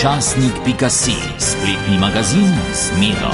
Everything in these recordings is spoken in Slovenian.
Časnik.si, spletni magazin z Miro.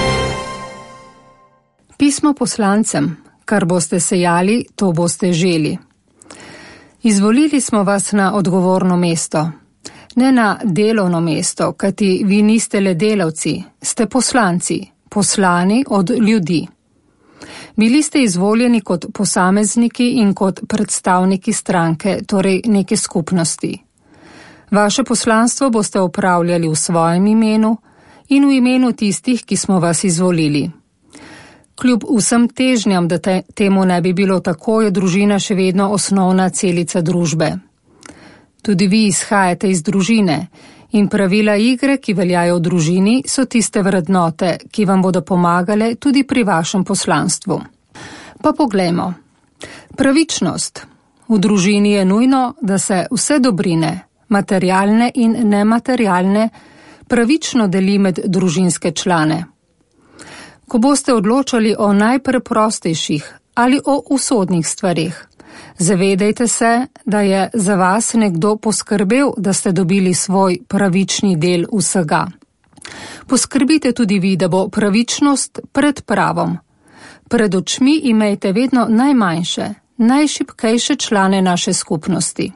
Pismo poslancem, kar boste sejali, to boste želi. Izvolili smo vas na odgovorno mesto, ne na delovno mesto, kajti vi niste le delavci, ste poslanci, poslani od ljudi. Bili ste izvoljeni kot posamezniki in kot predstavniki stranke, torej neke skupnosti. Vaše poslanstvo boste opravljali v svojem imenu in v imenu tistih, ki smo vas izvolili. Kljub vsem težnjam, da temu ne bi bilo tako, je družina še vedno osnovna celica družbe. Tudi vi izhajate iz družine in pravila igre, ki veljajo v družini, so tiste vrednote, ki vam bodo pomagale tudi pri vašem poslanstvu. Pa poglejmo. Pravičnost. V družini je nujno, da se vse dobrine, materialne in nematerialne, pravično deli med družinske člane. Ko boste odločali o najpreprostejših ali o usodnih stvarih, zavedajte se, da je za vas nekdo poskrbel, da ste dobili svoj pravični del vsega. Poskrbite tudi vi, da bo pravičnost pred pravom. Pred očmi imejte vedno najmanjše, najšibkejše člane naše skupnosti.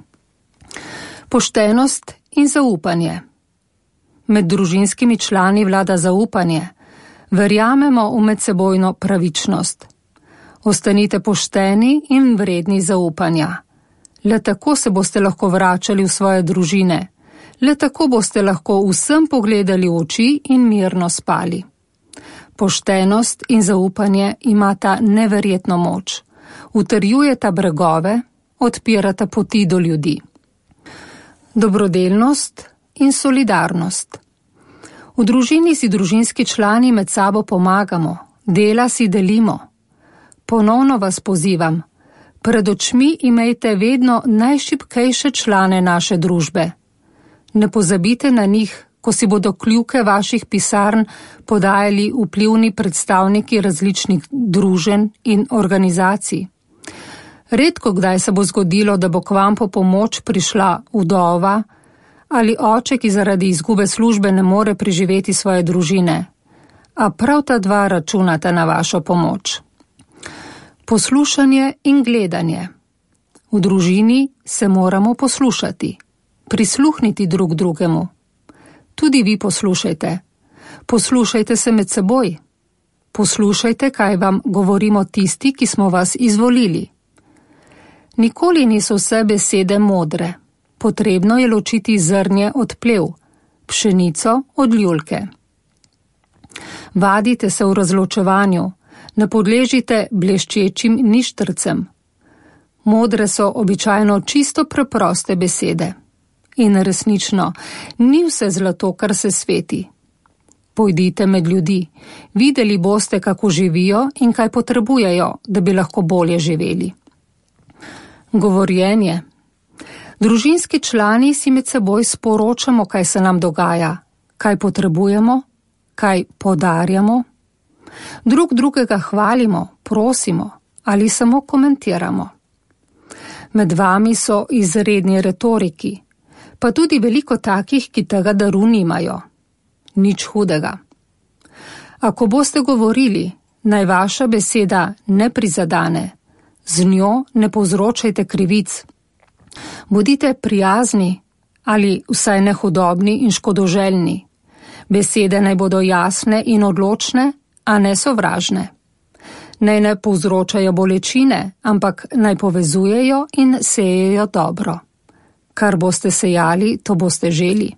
Poštenost in zaupanje. Med družinskimi člani vlada zaupanje. Verjamemo v medsebojno pravičnost. Ostanite pošteni in vredni zaupanja. Le tako se boste lahko vračali v svoje družine. Le tako boste lahko vsem pogledali v oči in mirno spali. Poštenost in zaupanje imata neverjetno moč. Utrjujeta bregove, odpirata poti do ljudi. Dobrodelnost in solidarnost. V družini si družinski člani med sabo pomagamo, dela si delimo. Ponovno vas pozivam, pred očmi imejte vedno najšibkejše člane naše družbe. Ne pozabite na njih, ko si bodo kljuke vaših pisarn podajali vplivni predstavniki različnih druženj in organizacij. Redko kdaj se bo zgodilo, da bo k vam po pomoč prišla vdova ali oče, ki zaradi izgube službe ne more preživeti svoje družine. A prav ta dva računata na vašo pomoč. Poslušanje in gledanje. V družini se moramo poslušati, prisluhniti drug drugemu. Tudi vi poslušajte. Poslušajte se med seboj. Poslušajte, kaj vam govorimo tisti, ki smo vas izvolili. Nikoli niso vse besede modre. Potrebno je ločiti zrnje od plev, pšenico od ljulke. Vadite se v razločevanju, ne podležite bleščečim ništrcem. Modre so običajno čisto preproste besede. In resnično, ni vse zlato, kar se sveti. Pojdite med ljudi, videli boste, kako živijo in kaj potrebujejo, da bi lahko bolje živeli. Govorjenje. Družinski člani si med seboj sporočamo, kaj se nam dogaja, kaj potrebujemo, kaj podarjamo. Drug drugega hvalimo, prosimo ali samo komentiramo. Med vami so izredni retoriki, pa tudi veliko takih, ki tega daru nimajo. Nič hudega. Ako boste govorili, naj vaša beseda ne prizadane, z njo ne povzročajte krivic. Bodite prijazni ali vsaj nehudobni in škodoželjni. Besede naj bodo jasne in odločne, a ne sovražne. Naj ne povzročajo bolečine, ampak naj povezujejo in sejejo dobro. Kar boste sejali, to boste želi.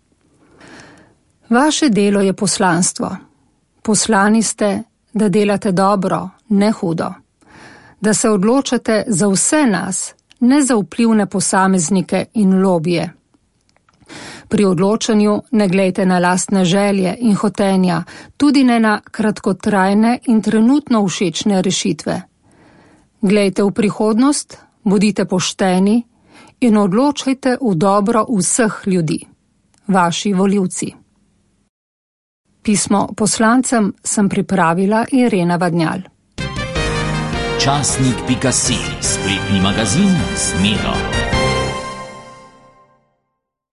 Vaše delo je poslanstvo. Poslani ste, da delate dobro, ne hudo. Da se odločate za vse nas, ne za vplivne posameznike in lobije. Pri odločanju ne glejte na lastne želje in hotenja, tudi ne na kratkotrajne in trenutno všečne rešitve. Glejte v prihodnost, bodite pošteni in odločajte v dobro vseh ljudi, vaši volivci. Pismo poslancem sem pripravila Irena Vadnjal. Časnik.si, spletni magazin z Miro.